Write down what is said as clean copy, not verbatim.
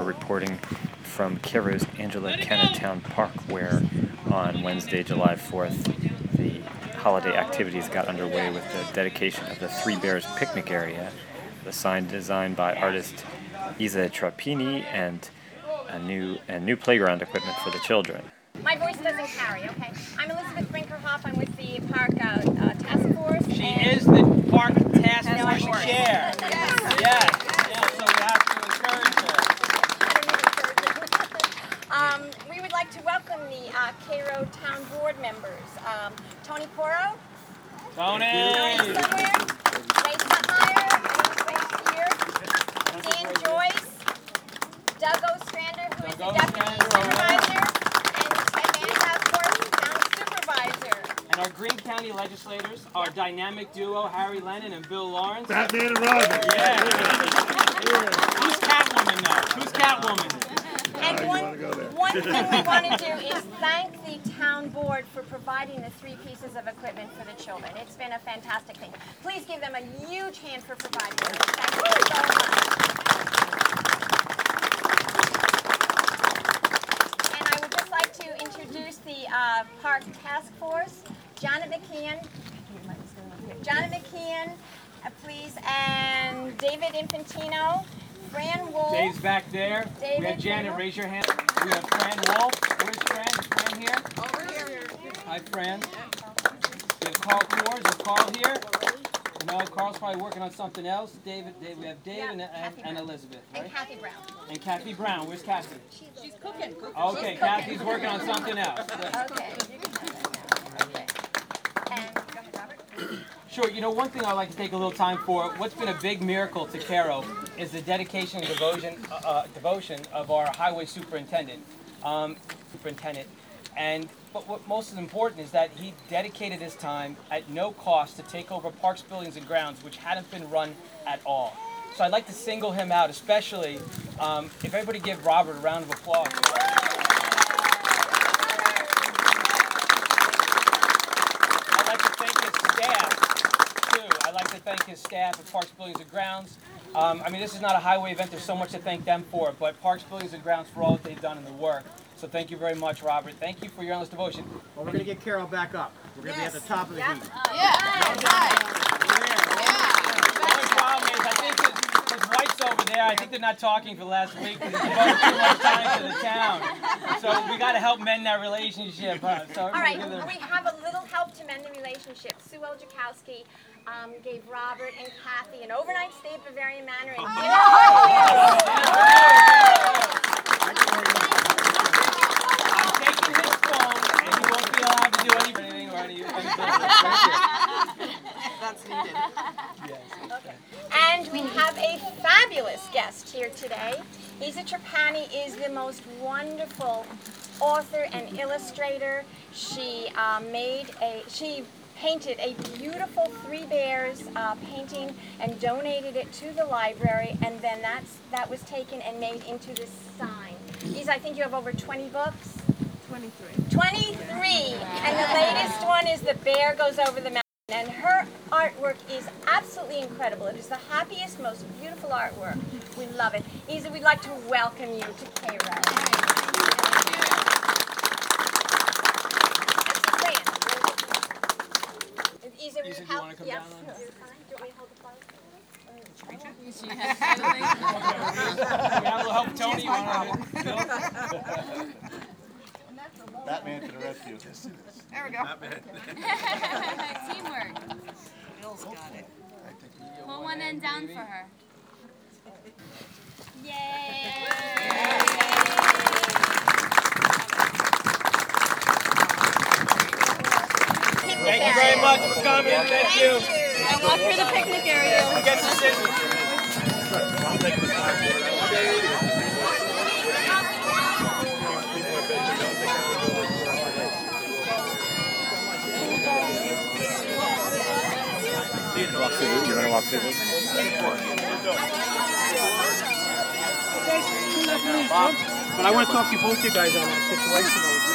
reporting from Cairo's Angela Kena Town Park, where on Wednesday, July 4th, the holiday activities got underway with the dedication of the Three Bears picnic area, the sign designed by artist Isa Trappini, and new playground equipment for the children. My voice doesn't carry, okay? I'm Elizabeth Brinkerhoff. I'm with the Park Task Force. She is the Park Task Force Chair. Yes. So we have to encourage her. We would like to welcome the Cairo Town Board members. Tony Poro. Tony somewhere. Ray Sahire. Right here. Dan Joyce. Doug Ostrander, who is the Deputy Supervisor. And our Greene County legislators, our dynamic duo, Harry Lennon and Bill Lawrence. Batman and Robin. Yeah. Who's Catwoman now? Who's Catwoman? And one thing we want to do is thank the town board for providing the 3 pieces of equipment for the children. It's been a fantastic thing. Please give them a huge hand for providing it. Thank you so much. And I would just like to introduce the Park Task Force. Janet McKeon, please, and David Infantino, Fran Wolf. Dave's back there. David, we have Janet, raise your hand. We have Fran Wolf. Where's Fran? Is Fran here? Over here. Hi, Fran. We have Carl Coors. Is Carl here? No, Carl's probably working on something else. We have Dave and Elizabeth, right? And Kathy Brown. And Kathy Brown. Where's Kathy? She's cooking. Okay, Kathy's working on something else. Okay. Sure, one thing I'd like to take a little time for, what's been a big miracle to Cairo is the dedication and devotion of our highway superintendent. But what most is important is that he dedicated his time at no cost to take over Parks, Buildings, and Grounds, which hadn't been run at all. So I'd like to single him out, especially if everybody give Robert a round of applause. Thank his staff at Parks, Buildings, and Grounds. This is not a highway event. There's so much to thank them for, but Parks, Buildings, and Grounds for all that they've done in the work. So thank you very much, Robert. Thank you for your endless devotion. Well, we're going to get Carol back up. We're going to be at the top of the heap. The only problem is, I think his wife's over there. I think they're not talking for the last week because he's devoted too much time to the town. So we got to help mend that relationship. So all right, we have a little help to mend the relationship. Sue Oljakowski gave Robert and Kathy an overnight stay at Bavarian Manor. And I'm taking his phone, and he won't be allowed to do anything or any business. That's needed. Yes. Okay. And we have a fabulous guest here today. Isa Trapani is the most wonderful author and illustrator. She painted a beautiful Three Bears painting and donated it to the library, and then that was taken and made into this sign. Isa, I think you have over 20 books? 23. 23! And the latest one is The Bear Goes Over the Mountain. And her artwork is absolutely incredible. It is the happiest, most beautiful artwork. We love it. Isa, we'd like to welcome you to Cairo. Isa, do you want to come down on that? Do you want me to hold the flowers? We have a little help, Tony. You want to Batman to the rescue. There we go. Teamwork. Bill's got it. Pull one end down for her. Yay! Thank you very much for coming. Thank you. And walk through the picnic area. Get some scissors. You want to walk through this? But I want to talk to both you guys on that situation.